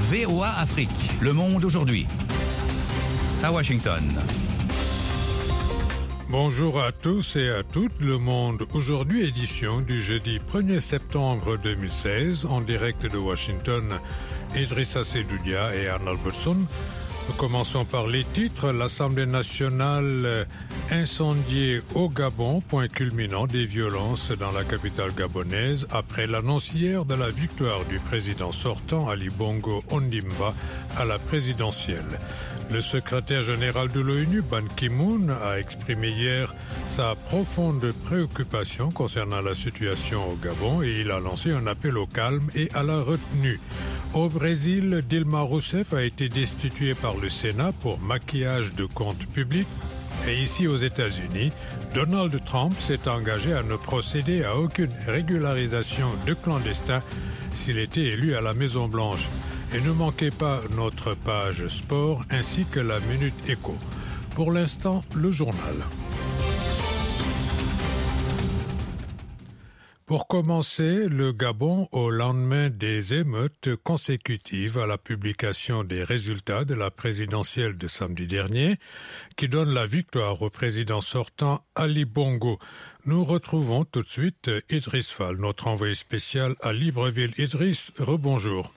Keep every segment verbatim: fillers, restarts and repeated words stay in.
V O A Afrique, Le Monde aujourd'hui. À Washington. Bonjour à tous et à toutes, Le Monde aujourd'hui, édition du jeudi premier septembre deux mille seize, en direct de Washington. Idrissa Sedoudia et Arnold Albertson. Nous commençons par les titres. L'Assemblée nationale incendiée au Gabon, point culminant des violences dans la capitale gabonaise après l'annonce hier de la victoire du président sortant Ali Bongo Ondimba à la présidentielle. Le secrétaire général de l'ONU, Ban Ki-moon, a exprimé hier sa profonde préoccupation concernant la situation au Gabon et il a lancé un appel au calme et à la retenue. Au Brésil, Dilma Rousseff a été destituée par le Sénat pour maquillage de comptes publics. Et ici aux États-Unis, Donald Trump s'est engagé à ne procéder à aucune régularisation de clandestins s'il était élu à la Maison-Blanche. Et ne manquez pas notre page sport ainsi que la Minute Éco. Pour l'instant, le journal. Pour commencer, le Gabon, au lendemain des émeutes consécutives à la publication des résultats de la présidentielle de samedi dernier, qui donne la victoire au président sortant Ali Bongo. Nous retrouvons tout de suite Idriss Fall, notre envoyé spécial à Libreville. Idriss, rebonjour.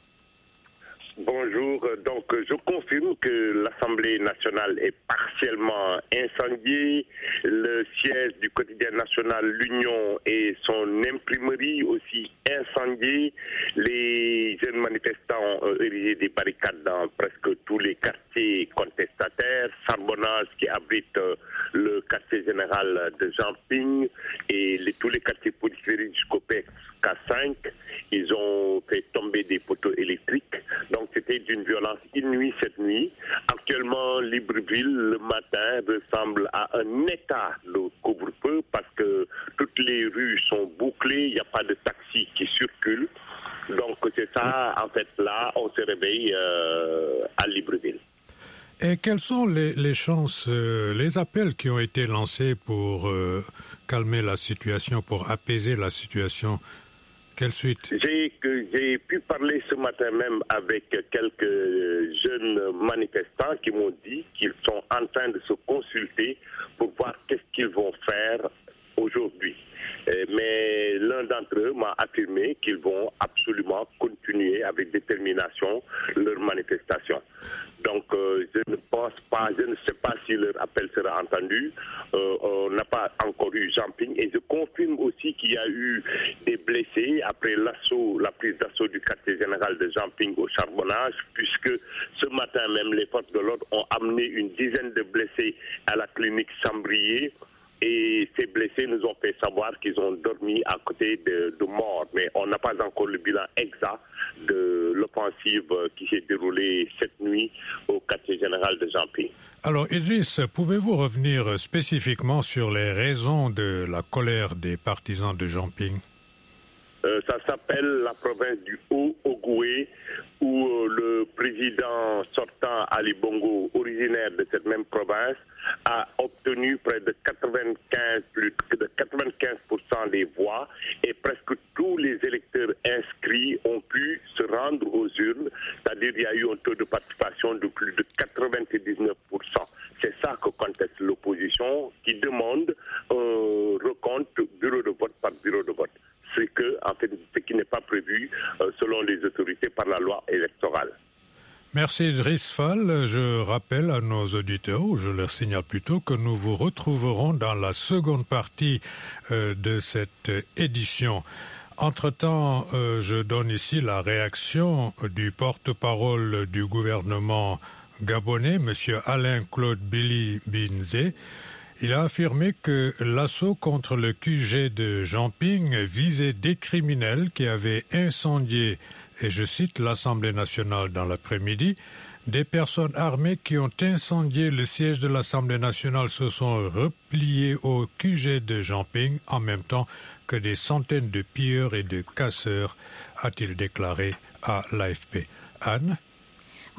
Bonjour, donc je confirme que l'Assemblée nationale est partiellement incendiée, le siège du quotidien national L'Union et son imprimerie aussi incendiée, les jeunes manifestants ont érigé des barricades dans presque tous les quartiers contestataires, Charbonnage qui abrite le quartier général de Jamping et les, tous les quartiers périphériques jusqu'au P K cinq, ils ont fait tomber des poteaux électriques, donc c'était d'une violence inouïe cette nuit. Actuellement, Libreville, le matin, ressemble à un état de couvre-feu parce que toutes les rues sont bouclées, il n'y a pas de taxi qui circule. Donc c'est ça, en fait, là, on se réveille euh, à Libreville. Et quelles sont les, les chances, euh, les appels qui ont été lancés pour euh, calmer la situation, pour apaiser la situation? Quelle suite? J'ai, j'ai pu parler ce matin même avec quelques jeunes manifestants qui m'ont dit qu'ils sont en train de se consulter pour voir qu'est-ce qu'ils vont faire aujourd'hui. Mais l'un d'entre eux m'a affirmé qu'ils vont absolument continuer avec détermination leur manifestation. Donc euh, je ne pense pas, je ne sais pas si leur appel sera entendu. Euh, on n'a pas encore eu Jamping et je confirme aussi qu'il y a eu des blessés après l'assaut, la prise d'assaut du quartier général de Jamping au Charbonnage, puisque ce matin même les forces de l'ordre ont amené une dizaine de blessés à la clinique Sambrier. Et ces blessés nous ont fait savoir qu'ils ont dormi à côté de, de morts. Mais on n'a pas encore le bilan exact de l'offensive qui s'est déroulée cette nuit au quartier général de Jamping. Alors Idriss, pouvez-vous revenir spécifiquement sur les raisons de la colère des partisans de Jamping? Euh, ça s'appelle la province du Haut-Ogoué, où euh, le président sortant Ali Bongo, originaire de cette même province, a obtenu près de quatre-vingt-quinze, plus de quatre-vingt-quinze pour cent des voix et presque tous les électeurs inscrits ont pu se rendre aux urnes, c'est-à-dire qu'il y a eu un taux de participation de plus de quatre-vingt-dix-neuf pour cent. C'est ça que conteste l'opposition qui demande un recompte bureau de vote par bureau de vote. C'est que, en fait, ce qui n'est pas prévu euh, selon les autorités par la loi électorale. Merci Idriss Fall. Je rappelle à nos auditeurs, ou je leur signale plutôt, que nous vous retrouverons dans la seconde partie euh, de cette édition. Entre-temps, euh, je donne ici la réaction du porte-parole du gouvernement gabonais, M. Alain-Claude Billy Binzé. Il a affirmé que l'assaut contre le Q G de Jamping visait des criminels qui avaient incendié, et je cite, l'Assemblée nationale dans l'après-midi. Des personnes armées qui ont incendié le siège de l'Assemblée nationale se sont repliées au Q G de Jamping en même temps que des centaines de pilleurs et de casseurs, a-t-il déclaré à l'A F P. Anne?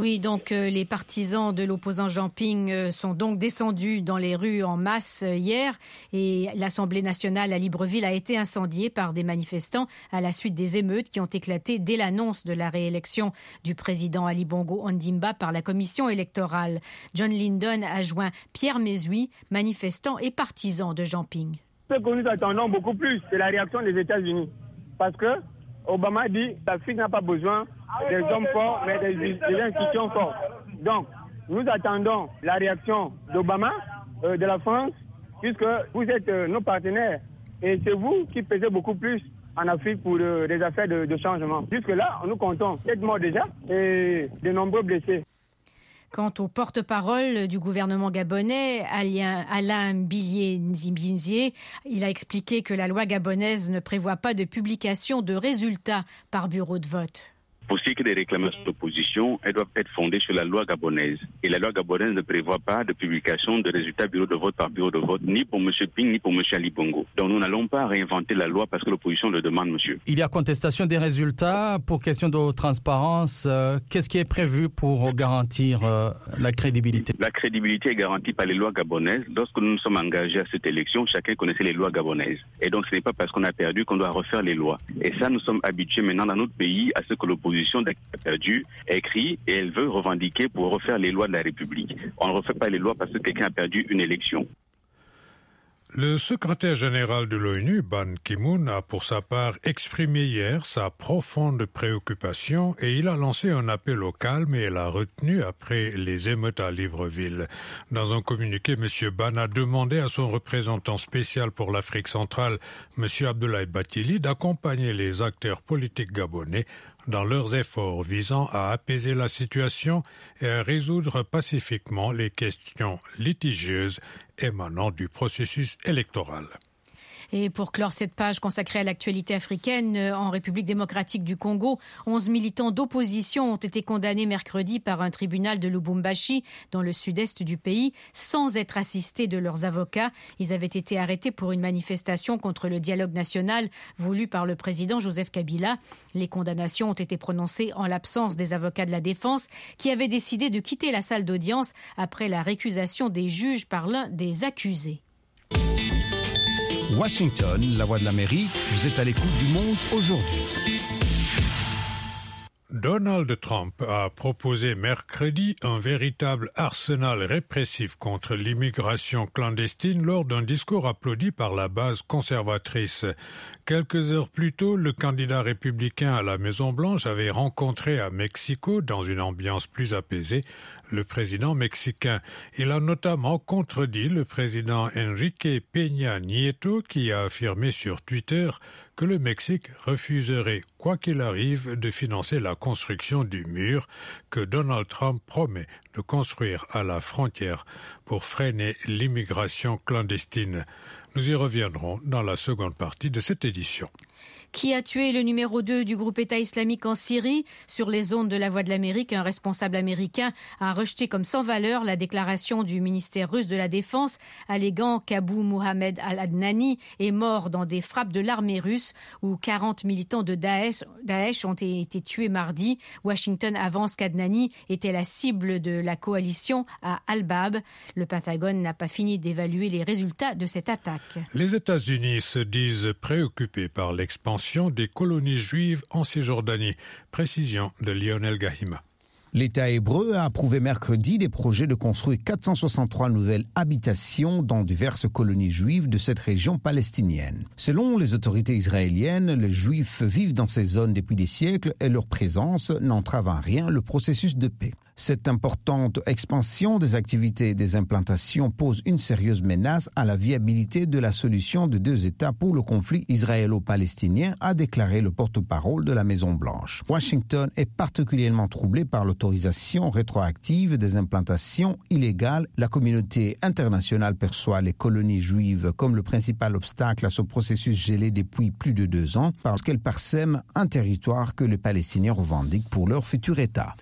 Oui, donc euh, les partisans de l'opposant Jean Ping euh, sont donc descendus dans les rues en masse euh, hier et l'Assemblée nationale à Libreville a été incendiée par des manifestants à la suite des émeutes qui ont éclaté dès l'annonce de la réélection du président Ali Bongo Ondimba par la commission électorale. John Lyndon a joint Pierre Mézouy, manifestant et partisan de Jean Ping. Ce que nous attendons beaucoup plus, c'est la réaction des États-Unis. Parce que Obama dit que l'Afrique n'a pas besoin des hommes forts, mais des, des institutions fortes. Donc, nous attendons la réaction d'Obama, euh, de la France, puisque vous êtes euh, nos partenaires. Et c'est vous qui pesez beaucoup plus en Afrique pour euh, des affaires de, de changement. Jusque-là, nous comptons sept morts déjà et de nombreux blessés. Quant au porte-parole du gouvernement gabonais, Alain Billié-Nzimbinzié, il a expliqué que la loi gabonaise ne prévoit pas de publication de résultats par bureau de vote. Pour ce qui est des réclamations d'opposition, elles doivent être fondées sur la loi gabonaise. Et la loi gabonaise ne prévoit pas de publication de résultats bureau de vote par bureau de vote, ni pour M. Ping, ni pour M. Ali Bongo. Donc nous n'allons pas réinventer la loi parce que l'opposition le demande, monsieur. Il y a contestation des résultats. Pour question de transparence, euh, qu'est-ce qui est prévu pour garantir euh, la crédibilité? La crédibilité est garantie par les lois gabonaises. Lorsque nous nous sommes engagés à cette élection, chacun connaissait les lois gabonaises. Et donc ce n'est pas parce qu'on a perdu qu'on doit refaire les lois. Et ça, nous sommes habitués maintenant dans notre pays à ce que l'opposition a perdu, écrit et elle veut revendiquer pour refaire les lois de la République. On ne refait pas les lois parce que quelqu'un a perdu une élection. Le secrétaire général de l'ONU, Ban Ki-moon, a pour sa part exprimé hier sa profonde préoccupation et il a lancé un appel au calme et à la retenue après les émeutes à Libreville. Dans un communiqué, M. Ban a demandé à son représentant spécial pour l'Afrique centrale, M. Abdoulaye Bathily, d'accompagner les acteurs politiques gabonais dans leurs efforts visant à apaiser la situation et à résoudre pacifiquement les questions litigieuses émanant du processus électoral. Et pour clore cette page consacrée à l'actualité africaine, en République démocratique du Congo, onze militants d'opposition ont été condamnés mercredi par un tribunal de Lubumbashi, dans le sud-est du pays, sans être assistés de leurs avocats. Ils avaient été arrêtés pour une manifestation contre le dialogue national voulu par le président Joseph Kabila. Les condamnations ont été prononcées en l'absence des avocats de la défense, qui avaient décidé de quitter la salle d'audience après la récusation des juges par l'un des accusés. Washington, la voix de l'Amérique, vous êtes à l'écoute du monde aujourd'hui. Donald Trump a proposé mercredi un véritable arsenal répressif contre l'immigration clandestine lors d'un discours applaudi par la base conservatrice. Quelques heures plus tôt, le candidat républicain à la Maison-Blanche avait rencontré à Mexico, dans une ambiance plus apaisée, le président mexicain. Il a notamment contredit le président Enrique Peña Nieto qui a affirmé sur Twitter que le Mexique refuserait, quoi qu'il arrive, de financer la construction du mur que Donald Trump promet de construire à la frontière pour freiner l'immigration clandestine. Nous y reviendrons dans la seconde partie de cette édition. Qui a tué le numéro deux du groupe État islamique en Syrie? Sur les ondes de la Voix de l'Amérique, un responsable américain a rejeté comme sans valeur la déclaration du ministère russe de la Défense alléguant qu'Abu Mohamed al-Adnani est mort dans des frappes de l'armée russe où quarante militants de Daesh, Daesh ont été tués mardi. Washington avance qu'Adnani était la cible de la coalition à Al-Bab. Le Pentagone n'a pas fini d'évaluer les résultats de cette attaque. Les États-Unis se disent préoccupés par l'expansion des colonies juives en Cisjordanie. Précision de Lionel Gahima. L'État hébreu a approuvé mercredi des projets de construire quatre cent soixante-trois nouvelles habitations dans diverses colonies juives de cette région palestinienne. Selon les autorités israéliennes, les Juifs vivent dans ces zones depuis des siècles et leur présence n'entrave en rien le processus de paix. Cette importante expansion des activités et des implantations pose une sérieuse menace à la viabilité de la solution de deux États pour le conflit israélo-palestinien, a déclaré le porte-parole de la Maison-Blanche. Washington est particulièrement troublé par l'autorisation rétroactive des implantations illégales. La communauté internationale perçoit les colonies juives comme le principal obstacle à ce processus gelé depuis plus de deux ans parce qu'elles parsèment un territoire que les Palestiniens revendiquent pour leur futur État.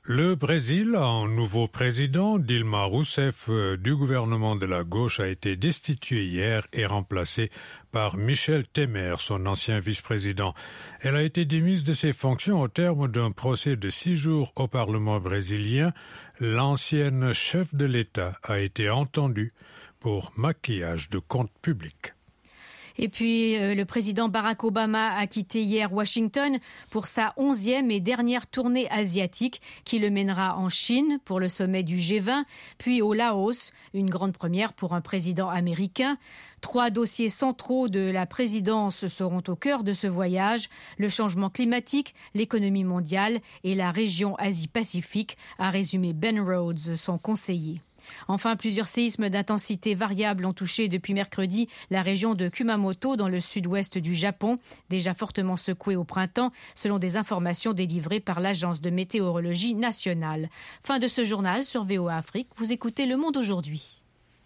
Le Brésil a un nouveau président. Dilma Rousseff du gouvernement de la gauche a été destituée hier et remplacée par Michel Temer, son ancien vice-président. Elle a été démise de ses fonctions au terme d'un procès de six jours au Parlement brésilien. L'ancienne chef de l'État a été entendue pour maquillage de comptes publics. Et puis, euh, le président Barack Obama a quitté hier Washington pour sa onzième et dernière tournée asiatique qui le mènera en Chine pour le sommet du G vingt, puis au Laos, une grande première pour un président américain. Trois dossiers centraux de la présidence seront au cœur de ce voyage, le changement climatique, l'économie mondiale et la région Asie-Pacifique, a résumé Ben Rhodes, son conseiller. Enfin, plusieurs séismes d'intensité variable ont touché depuis mercredi la région de Kumamoto dans le sud-ouest du Japon, déjà fortement secouée au printemps, selon des informations délivrées par l'Agence de météorologie nationale. Fin de ce journal sur V O A Afrique. Vous écoutez Le Monde aujourd'hui.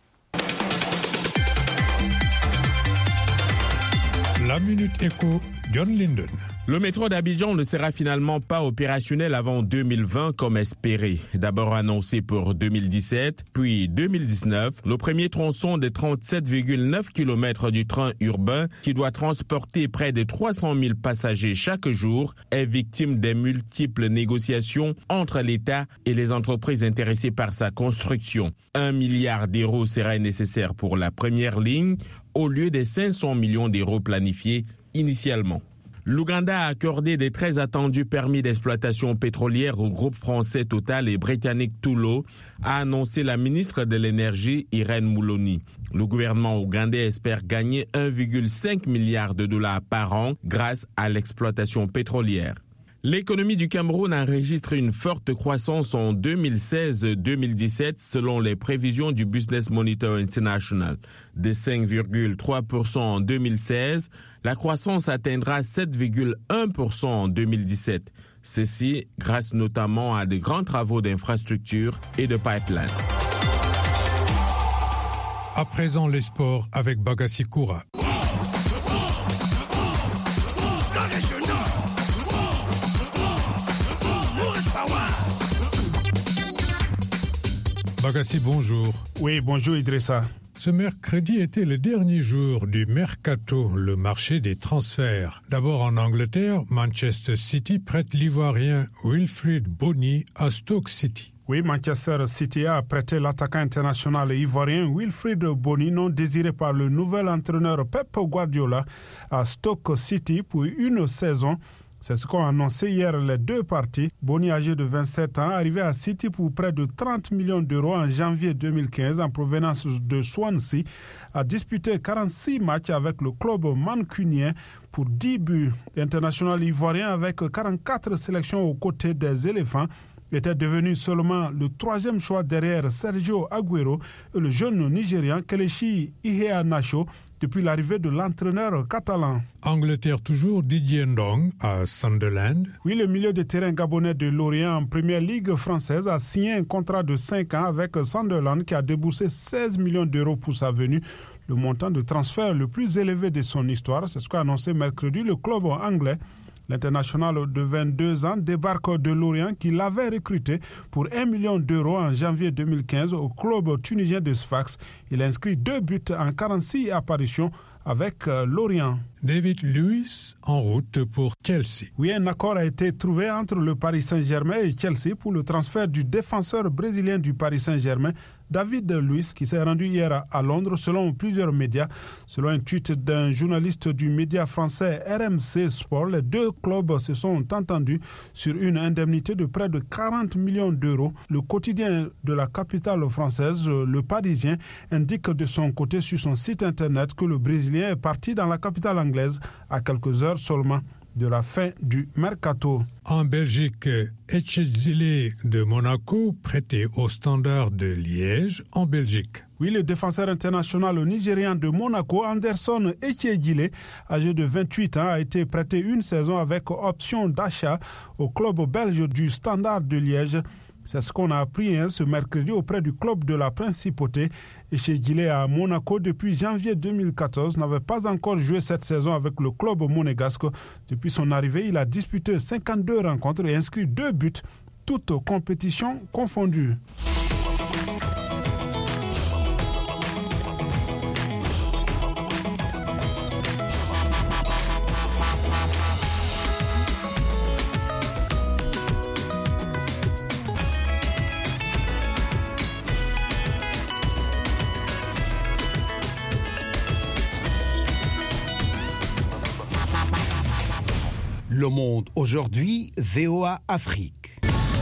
La Minute Éco, John Linden. Le métro d'Abidjan ne sera finalement pas opérationnel avant deux mille vingt comme espéré. D'abord annoncé pour deux mille dix-sept, puis deux mille dix-neuf, le premier tronçon de trente-sept virgule neuf kilomètres du train urbain qui doit transporter près de trois cent mille passagers chaque jour est victime des multiples négociations entre l'État et les entreprises intéressées par sa construction. Un milliard d'euros serait nécessaire pour la première ligne au lieu des cinq cents millions d'euros planifiés initialement. L'Ouganda a accordé des très attendus permis d'exploitation pétrolière au groupe français Total et britannique Tullow, a annoncé la ministre de l'Énergie Irène Mouloni. Le gouvernement ougandais espère gagner un virgule cinq milliard de dollars par an grâce à l'exploitation pétrolière. L'économie du Cameroun enregistre une forte croissance en deux mille seize deux mille dix-sept selon les prévisions du Business Monitor International. De cinq virgule trois pour cent en deux mille seize, la croissance atteindra sept virgule un pour cent en deux mille dix-sept. Ceci grâce notamment à de grands travaux d'infrastructures et de pipelines. À présent, les sports avec Bagassi Koura. Bagassi, bonjour. Oui, bonjour Idrissa. Ce mercredi était le dernier jour du Mercato, le marché des transferts. D'abord en Angleterre, Manchester City prête l'Ivoirien Wilfried Bony à Stoke City. Oui, Manchester City a prêté l'attaquant international ivoirien Wilfried Bony, non désiré par le nouvel entraîneur Pep Guardiola, à Stoke City pour une saison. C'est ce qu'ont annoncé hier les deux parties. Bony, âgé de vingt-sept ans, arrivé à City pour près de trente millions d'euros en janvier deux mille quinze en provenance de Swansea, a disputé quarante-six matchs avec le club mancunien pour dix buts. L'international ivoirien, avec quarante-quatre sélections aux côtés des éléphants, était devenu seulement le troisième choix derrière Sergio Aguero et le jeune Nigérian Kelechi Iheanacho depuis l'arrivée de l'entraîneur catalan. Angleterre toujours, Didier Ndong à Sunderland. Oui, le milieu de terrain gabonais de Lorient en première ligue française a signé un contrat de cinq ans avec Sunderland qui a déboursé seize millions d'euros pour sa venue. Le montant de transfert le plus élevé de son histoire, c'est ce qu'a annoncé mercredi le club anglais. L'international de vingt-deux ans débarque de Lorient qui l'avait recruté pour un million d'euros en janvier deux mille quinze au club tunisien de Sfax. Il a inscrit deux buts en quarante-six apparitions avec Lorient. David Luiz en route pour Chelsea. Oui, un accord a été trouvé entre le Paris Saint-Germain et Chelsea pour le transfert du défenseur brésilien du Paris Saint-Germain, David Luiz, qui s'est rendu hier à Londres selon plusieurs médias. Selon un tweet d'un journaliste du média français R M C Sport, les deux clubs se sont entendus sur une indemnité de près de quarante millions d'euros. Le quotidien de la capitale française, Le Parisien, indique de son côté sur son site internet que le Brésilien est parti dans la capitale anglaise à quelques heures seulement de la fin du mercato. En Belgique, Etchezile de Monaco prêté au Standard de Liège en Belgique. Oui, le défenseur international nigérian de Monaco, Anderson Etchezile, âgé de vingt-huit ans, a été prêté une saison avec option d'achat au club belge du Standard de Liège. C'est ce qu'on a appris hein, ce mercredi auprès du club de la Principauté. Etchezile à Monaco depuis janvier deux mille quatorze n'avait pas encore joué cette saison avec le club monégasque. Depuis son arrivée, il a disputé cinquante-deux rencontres et inscrit deux buts toutes compétitions confondues. Le Monde aujourd'hui, V O A Afrique.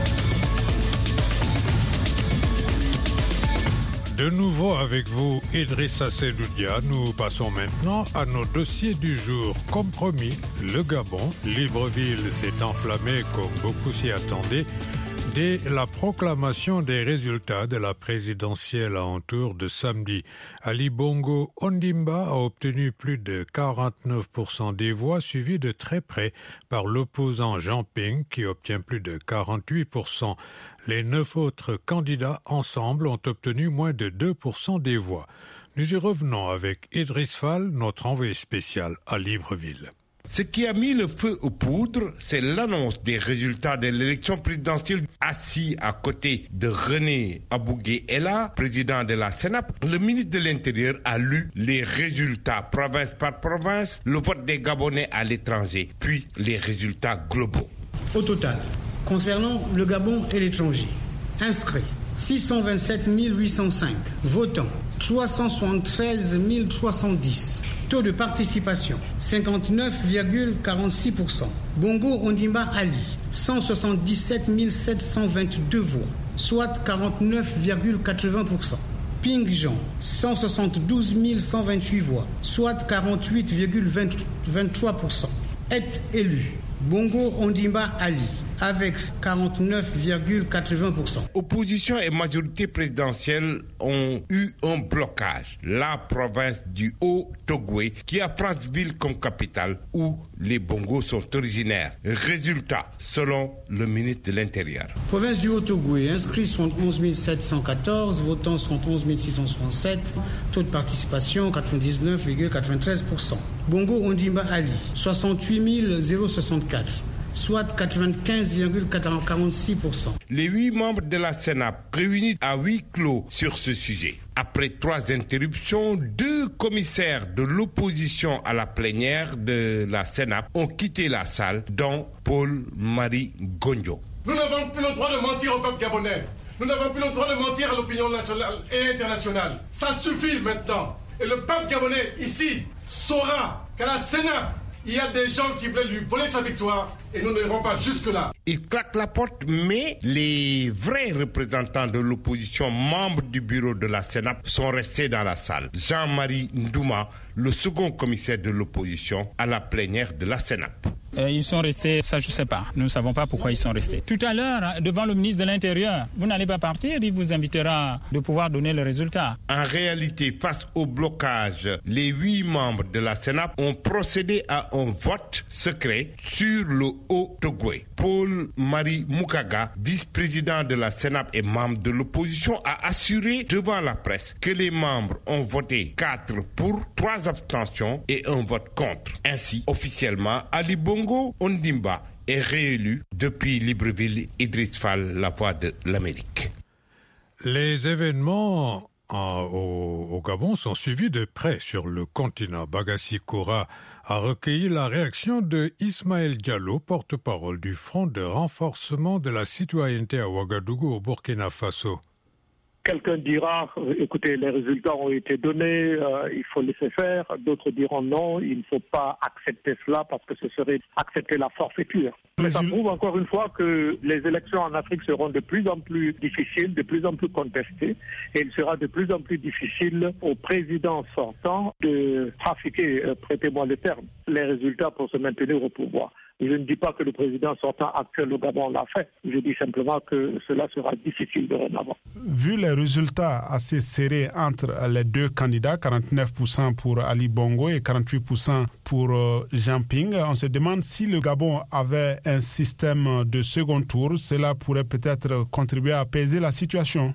De nouveau avec vous, Idrissa Seydoudia, nous passons maintenant à nos dossiers du jour. Comme promis, le Gabon, Libreville s'est enflammé comme beaucoup s'y attendaient dès la proclamation des résultats de la présidentielle à Entour de samedi. Ali Bongo Ondimba a obtenu plus de quarante-neuf pour cent des voix, suivi de très près par l'opposant Jean Ping qui obtient plus de quarante-huit pour cent. Les neuf autres candidats ensemble ont obtenu moins de deux pour cent des voix. Nous y revenons avec Idriss Fall, notre envoyé spécial à Libreville. Ce qui a mis le feu aux poudres, c'est l'annonce des résultats de l'élection présidentielle. Assis à côté de René Abougé-Ella, président de la Sénap, le ministre de l'Intérieur a lu les résultats province par province, le vote des Gabonais à l'étranger, puis les résultats globaux. Au total, concernant le Gabon et l'étranger, inscrits six cent vingt-sept mille huit cent cinq, votants trois cent soixante-treize mille trois cent dix. Taux de participation, cinquante-neuf virgule quarante-six pour cent. Bongo Ondimba Ali, cent soixante-dix-sept mille sept cent vingt-deux voix, soit quarante-neuf virgule quatre-vingts pour cent. Ping Jean, cent soixante-douze mille cent vingt-huit voix, soit quarante-huit virgule vingt-trois pour cent. Est élu Bongo Ondimba Ali, avec quarante-neuf virgule quatre-vingts pour cent. Opposition et majorité présidentielle ont eu un blocage. La province du Haut-Togoué, qui a Franceville comme capitale, où les Bongos sont originaires. Résultat, selon le ministre de l'Intérieur. Province du Haut-Togoué, inscrits soixante-onze mille sept cent quatorze, votants soixante-onze mille six cent soixante-sept, taux de participation quatre-vingt-dix-neuf virgule quatre-vingt-treize pour cent. Bongo Ondimba Ali, soixante-huit mille soixante-quatre. Soit quatre-vingt-quinze virgule quarante-six pour cent. Les huit membres de la Sénap réunis à huis clos sur ce sujet. Après trois interruptions, deux commissaires de l'opposition à la plénière de la Sénap ont quitté la salle, dont Paul-Marie Gondjo. Nous n'avons plus le droit de mentir au peuple gabonais. Nous n'avons plus le droit de mentir à l'opinion nationale et internationale. Ça suffit maintenant. Et le peuple gabonais ici saura qu'à la Sénap, il y a des gens qui veulent lui voler sa victoire et nous n'irons pas jusque-là. Il claque la porte, mais les vrais représentants de l'opposition, membres du bureau de la Sénap, sont restés dans la salle. Jean-Marie Ndouma, le second commissaire de l'opposition à la plénière de la Sénap. Euh, ils sont restés, ça je ne sais pas. Nous ne savons pas pourquoi ils sont restés. Tout à l'heure, devant le ministre de l'Intérieur, vous n'allez pas partir, il vous invitera de pouvoir donner le résultat. En réalité, face au blocage, les huit membres de la Sénap ont procédé à un vote secret sur le Haut-Togoué. Paul-Marie Mukaga, vice-président de la Sénap et membre de l'opposition, a assuré devant la presse que les membres ont voté quatre pour, trois abstentions et un vote contre. Ainsi, officiellement, Ali Bongo Ondimba est réélu depuis Libreville. Idriss Fall, la voix de l'Amérique. Les événements en, au, au Gabon sont suivis de près sur le continent. Bagassi Koura a recueilli la réaction de Ismaël Diallo, porte-parole du Front de renforcement de la citoyenneté à Ouagadougou au Burkina Faso. Quelqu'un dira, écoutez, les résultats ont été donnés, euh, il faut laisser faire. D'autres diront non, il ne faut pas accepter cela parce que ce serait accepter la forfaiture. Mais ça prouve encore une fois que les élections en Afrique seront de plus en plus difficiles, de plus en plus contestées, et il sera de plus en plus difficile au président sortant de trafiquer, euh, prêtez-moi le terme, les résultats pour se maintenir au pouvoir. Je ne dis pas que le président sortant actuel au Gabon l'a fait. Je dis simplement que cela sera difficile dorénavant. Vu les résultats assez serrés entre les deux candidats, quarante-neuf pour cent pour Ali Bongo et quarante-huit pour cent pour Jean Ping, on se demande si le Gabon avait un système de second tour, cela pourrait peut-être contribuer à apaiser la situation.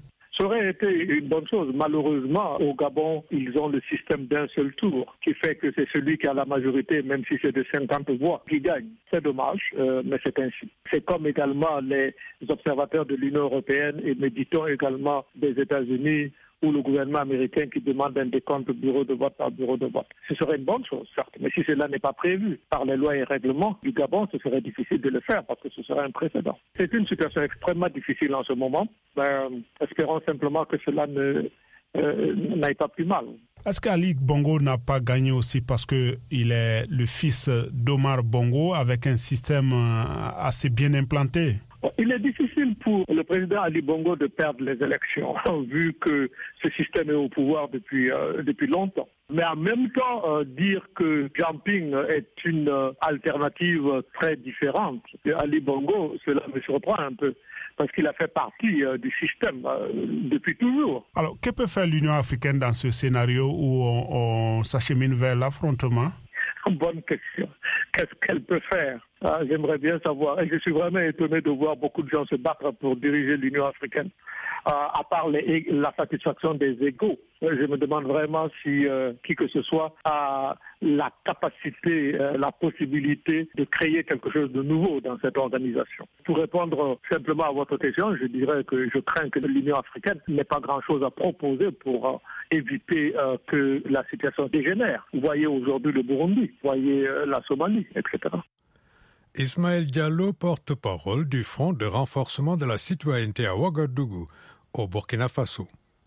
Ça aurait été une bonne chose. Malheureusement, au Gabon, ils ont le système d'un seul tour, qui fait que c'est celui qui a la majorité, même si c'est de cinquante voix, qui gagne. C'est dommage, euh, mais c'est ainsi. C'est comme également les observateurs de l'Union européenne et méditons également des États-Unis ou le gouvernement américain qui demande un décompte bureau de vote par bureau de vote. Ce serait une bonne chose, certes, mais si cela n'est pas prévu par les lois et règlements du Gabon, ce serait difficile de le faire parce que ce serait un précédent. C'est une situation extrêmement difficile en ce moment. Ben, espérons simplement que cela ne, euh, n'aille pas plus mal. Est-ce qu'Ali Bongo n'a pas gagné aussi parce qu'il est le fils d'Omar Bongo avec un système assez bien implanté? Il est difficile pour le président Ali Bongo de perdre les élections, vu que ce système est au pouvoir depuis, euh, depuis longtemps. Mais en même temps, euh, dire que Jumping est une euh, alternative très différente de Ali Bongo, cela me surprend un peu, parce qu'il a fait partie euh, du système euh, depuis toujours. Alors, que peut faire l'Union africaine dans ce scénario où on, on s'achemine vers l'affrontement? Bonne question. Qu'est-ce qu'elle peut faire? Ah, j'aimerais bien savoir. Et je suis vraiment étonné de voir beaucoup de gens se battre pour diriger l'Union africaine. Ah, à part les, la satisfaction des égos, je me demande vraiment si euh, qui que ce soit a la capacité, euh, la possibilité de créer quelque chose de nouveau dans cette organisation. Pour répondre simplement à votre question, je dirais que je crains que l'Union africaine n'ait pas grand-chose à proposer pour euh, éviter euh, que la situation dégénère. Vous voyez aujourd'hui le Burundi, vous voyez euh, la Somalie, et cetera. Ismaël Diallo, porte-parole du Front de renforcement de la citoyenneté à Ouagadougou, au Burkina Faso.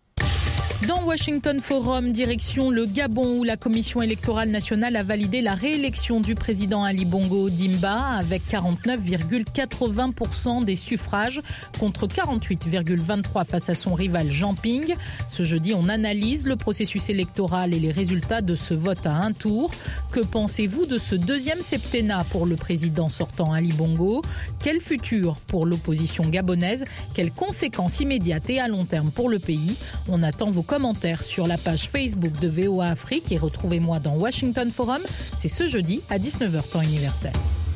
Dans Washington Forum, direction le Gabon, où la Commission électorale nationale a validé la réélection du président Ali Bongo Ondimba avec quarante-neuf virgule quatre-vingts pour cent des suffrages contre quarante-huit virgule vingt-trois face à son rival Jumping. Ce jeudi, on analyse le processus électoral et les résultats de ce vote à un tour. Que pensez-vous de ce deuxième septennat pour le président sortant Ali Bongo? Quel futur pour l'opposition gabonaise? Quelles conséquences immédiates et à long terme pour le pays? On attend vos commentaires sur la page Facebook de V O A Afrique et retrouvez-moi dans Washington Forum. C'est ce jeudi à dix-neuf heures temps universel.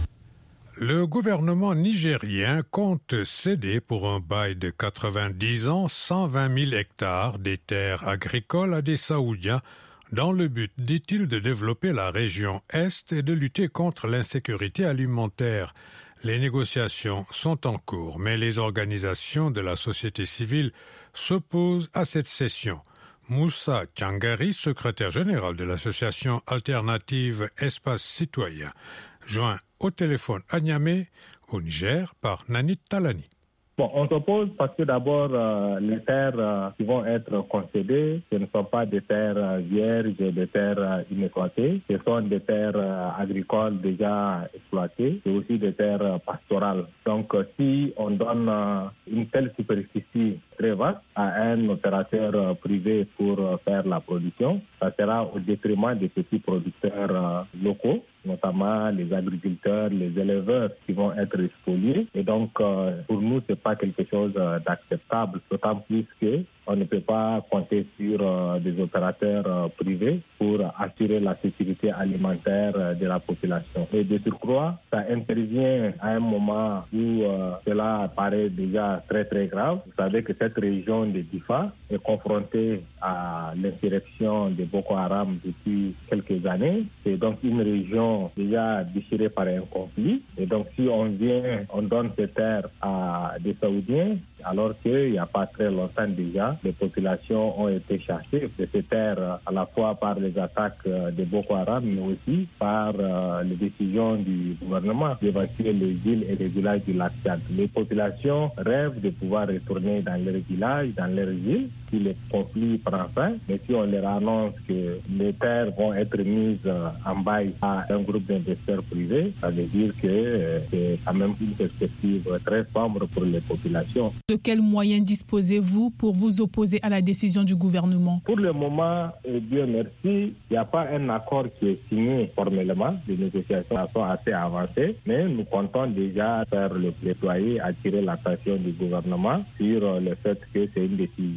Le gouvernement nigérien compte céder pour un bail de quatre-vingt-dix ans cent vingt mille hectares des terres agricoles à des Saoudiens dans le but, dit-il, de développer la région Est et de lutter contre l'insécurité alimentaire. Les négociations sont en cours, mais les organisations de la société civile s'opposent à cette cession. Moussa Tiangari, secrétaire général de l'association alternative Espace Citoyen, joint au téléphone à Niamey, au Niger, par Nanit Talani. Bon, on s'oppose parce que d'abord, euh, les terres euh, qui vont être concédées, ce ne sont pas des terres euh, vierges, des terres euh, inexploitées. Ce sont des terres euh, agricoles déjà exploitées. C'est aussi des terres euh, pastorales. Donc, euh, si on donne euh, une telle superficie très vaste à un opérateur euh, privé pour euh, faire la production, ça sera au détriment des petits producteurs euh, locaux, notamment les agriculteurs, les éleveurs qui vont être spoliés. Et donc, euh, pour nous, ce n'est pas quelque chose euh, d'acceptable, d'autant plus que on ne peut pas compter sur euh, des opérateurs euh, privés pour assurer la sécurité alimentaire euh, de la population. Et de surcroît, ça intervient à un moment où euh, cela paraît déjà très très grave. Vous savez que cette région de Difa est confrontée à l'insurrection de Boko Haram depuis quelques années. C'est donc une région déjà déchirée par un conflit. Et donc si on vient, on donne ces terres à des Saoudiens, alors qu'il n'y a pas très longtemps déjà, les populations ont été chassées de ces terres à la fois par les attaques de Boko Haram, mais aussi par euh, les décisions du gouvernement d'évacuer les villes et les villages du lac Tchad. Les populations rêvent de pouvoir retourner dans leurs villages, dans leurs villes, si le conflit prend fin, mais si on leur annonce que les terres vont être mises en bail à un groupe d'investisseurs privés, ça veut dire que euh, c'est quand même une perspective très sombre pour les populations. De quels moyens disposez-vous pour vous opposer à la décision du gouvernement? Pour le moment, eh Dieu merci, il n'y a pas un accord qui est signé formellement. Les négociations sont assez avancées, mais nous comptons déjà faire le plaidoyer, attirer l'attention du gouvernement sur le fait que c'est une décision grave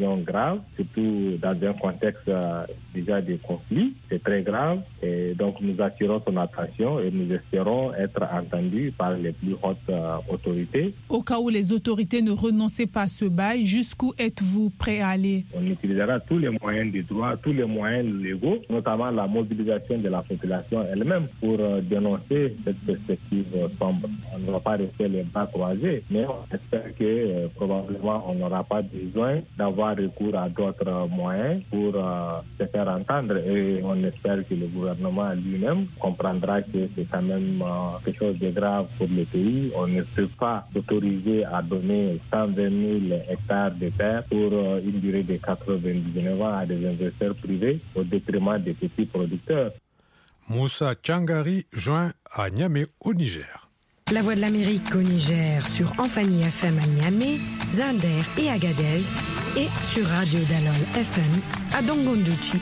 grave, surtout dans un contexte euh, déjà de conflit. C'est très grave et donc nous attirons son attention et nous espérons être entendus par les plus hautes euh, autorités. Au cas où les autorités ne renonçaient pas à ce bail, jusqu'où êtes-vous prêt à aller? On utilisera tous les moyens du droit, tous les moyens légaux, notamment la mobilisation de la population elle-même pour euh, dénoncer cette perspective euh, sombre. On ne va pas rester les bras croisés, mais on espère que euh, probablement on n'aura pas besoin d'avoir recours à d'autres moyens pour euh, se faire entendre et on espère que le gouvernement lui-même comprendra que c'est quand même euh, quelque chose de grave pour le pays. On ne peut pas s'autoriser à donner cent vingt mille hectares de terre pour euh, une durée de quatre-vingt-dix-neuf ans à des investisseurs privés au détriment des petits producteurs. Moussa Tchangari joint à Niamey au Niger. La Voix de l'Amérique au Niger sur Amphani F M à Niamey, Zinder et Agadez et sur Radio Dalol F M à Dongondouchi.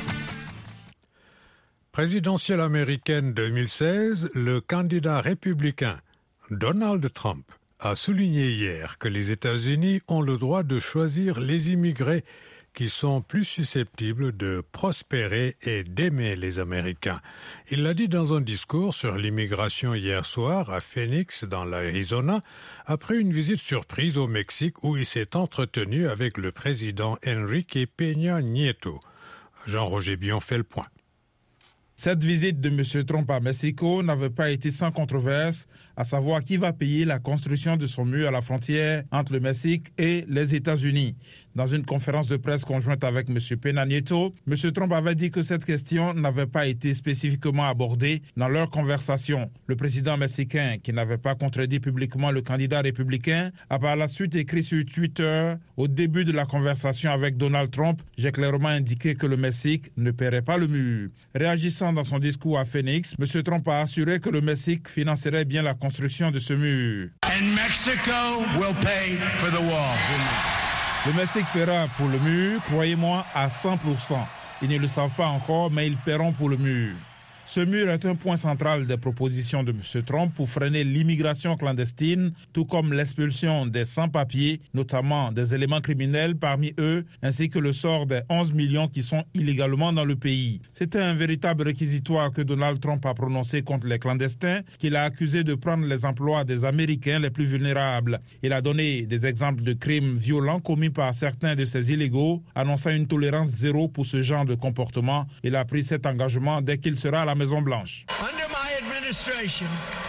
Présidentielle américaine deux mille seize, le candidat républicain Donald Trump a souligné hier que les États-Unis ont le droit de choisir les immigrés qui sont plus susceptibles de prospérer et d'aimer les Américains. Il l'a dit dans un discours sur l'immigration hier soir à Phoenix, dans l'Arizona, après une visite surprise au Mexique où il s'est entretenu avec le président Enrique Peña Nieto. Jean-Roger Bion fait le point. Cette visite de M. Trump à Mexico n'avait pas été sans controverse, à savoir qui va payer la construction de son mur à la frontière entre le Mexique et les États-Unis. Dans une conférence de presse conjointe avec M. Peña Nieto, M. Trump avait dit que cette question n'avait pas été spécifiquement abordée dans leur conversation. Le président mexicain, qui n'avait pas contredit publiquement le candidat républicain, a par la suite écrit sur Twitter: « Au début de la conversation avec Donald Trump, j'ai clairement indiqué que le Mexique ne paierait pas le mur. » Réagissant dans son discours à Phoenix, M. Trump a assuré que le Mexique financerait bien la construction de ce mur. And Mexico will pay for the wall. Le Mexique paiera pour le mur, croyez-moi, à cent pour cent. Ils ne le savent pas encore, mais ils paieront pour le mur. Ce mur est un point central des propositions de M. Trump pour freiner l'immigration clandestine, tout comme l'expulsion des sans-papiers, notamment des éléments criminels parmi eux, ainsi que le sort des onze millions qui sont illégalement dans le pays. C'était un véritable réquisitoire que Donald Trump a prononcé contre les clandestins, qu'il a accusé de prendre les emplois des Américains les plus vulnérables. Il a donné des exemples de crimes violents commis par certains de ces illégaux, annonçant une tolérance zéro pour ce genre de comportement. Il a pris cet engagement dès qu'il sera à la Maison-Blanche. Under my administration,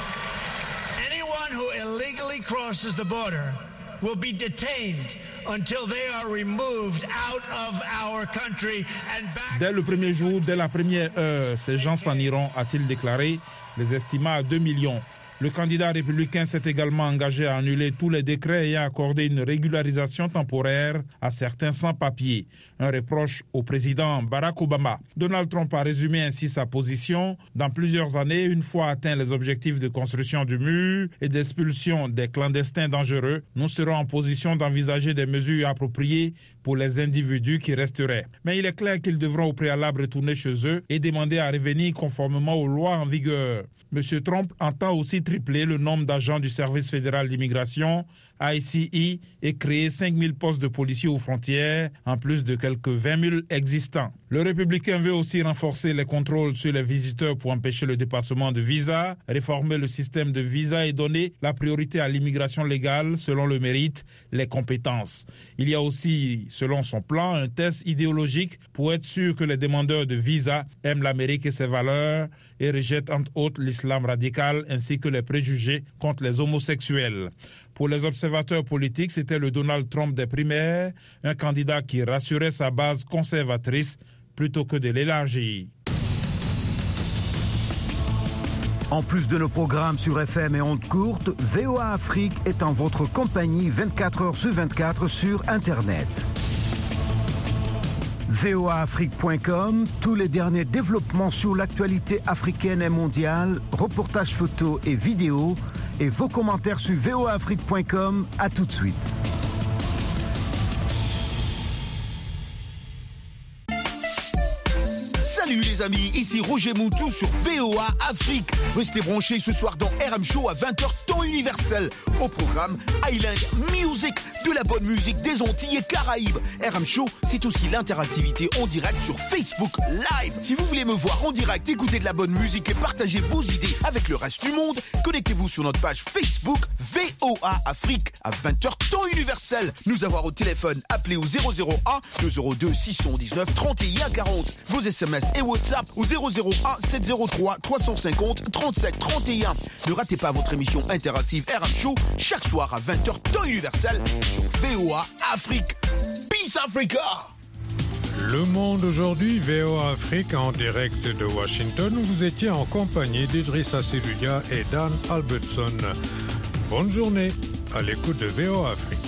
anyone who illegally crosses the border will be detained until they are removed out of our country and back. Dès le premier jour, dès la première heure, ces gens s'en iront, a-t-il déclaré, les estima à deux millions. Le candidat républicain s'est également engagé à annuler tous les décrets ayant accordé une régularisation temporaire à certains sans-papiers. Un reproche au président Barack Obama. Donald Trump a résumé ainsi sa position. Dans plusieurs années, une fois atteints les objectifs de construction du mur et d'expulsion des clandestins dangereux, nous serons en position d'envisager des mesures appropriées pour les individus qui resteraient. Mais il est clair qu'ils devront au préalable retourner chez eux et demander à revenir conformément aux lois en vigueur. M. Trump entend aussi tripler le nombre d'agents du Service fédéral d'immigration, I C E, et créer cinq mille postes de policiers aux frontières, en plus de quelques vingt mille existants. Le républicain veut aussi renforcer les contrôles sur les visiteurs pour empêcher le dépassement de visas, réformer le système de visas et donner la priorité à l'immigration légale selon le mérite, les compétences. Il y a aussi, selon son plan, un test idéologique pour être sûr que les demandeurs de visas aiment l'Amérique et ses valeurs et rejettent entre autres l'islam radical ainsi que les préjugés contre les homosexuels. Pour les observateurs politiques, c'était le Donald Trump des primaires, un candidat qui rassurait sa base conservatrice plutôt que de l'élargir. En plus de nos programmes sur F M et ondes courtes, V O A Afrique est en votre compagnie vingt-quatre heures sur vingt-quatre sur Internet. V O A Afrique point com, tous les derniers développements sur l'actualité africaine et mondiale, reportages photos et vidéos, et vos commentaires sur V O A Afrique point com. À tout de suite. Salut les amis, ici Roger Moutou sur V O A Afrique. Restez branchés ce soir dans R M Show à vingt heures temps universel. Au programme Island Music, de la bonne musique des Antilles et Caraïbes. R M Show, c'est aussi l'interactivité en direct sur Facebook Live. Si vous voulez me voir en direct, écouter de la bonne musique et partager vos idées avec le reste du monde, connectez-vous sur notre page Facebook V O A Afrique à vingt heures temps universel. Nous avoir au téléphone, appelez au zéro zéro un deux zéro deux six un neuf trente et un quarante. Vos S M S et WhatsApp au zéro zéro un sept zéro trois trois cent cinquante trente-sept trente et un. Ne ratez pas votre émission interactive R M Show chaque soir à vingt heures temps universel sur V O A Afrique. Peace Africa! Le Monde aujourd'hui, V O A Afrique en direct de Washington. Vous étiez en compagnie d'Idrissa Seloudia et Dan Albertson. Bonne journée à l'écoute de V O A Afrique.